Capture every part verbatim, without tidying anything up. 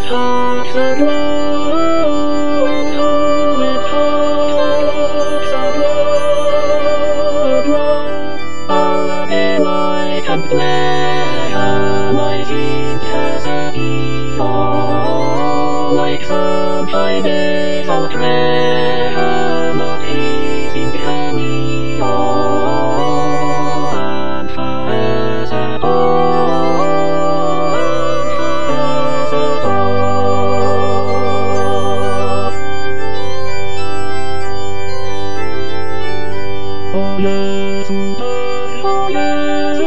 hearts aglow, with hope, with hearts aglow, aglow. I'll be light and pleasure, my seed has a eagle, like sunshine is our treasure, not easy can we all, and far as a ball, and far as a ball. Oh yes, oh yes,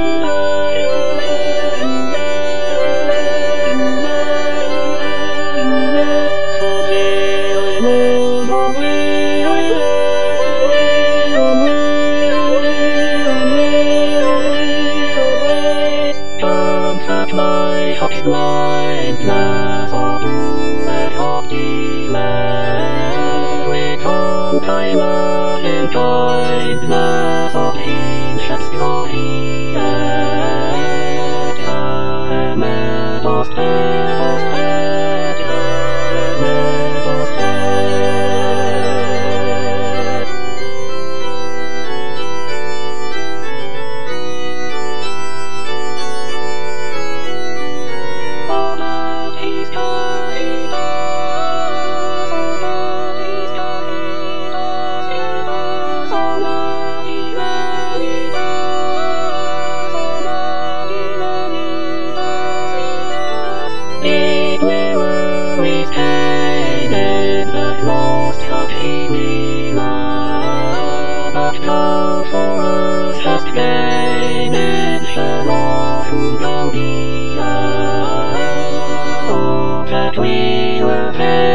my heart's blindness, oh do let hope delay, with all thy loving kindness, of ancient glory, Edgar, meadows, meadows, Edgar, meadows, Big memories came in that lost country we love, but thou for us hast gained in Shalom Galilee. Oh, that we were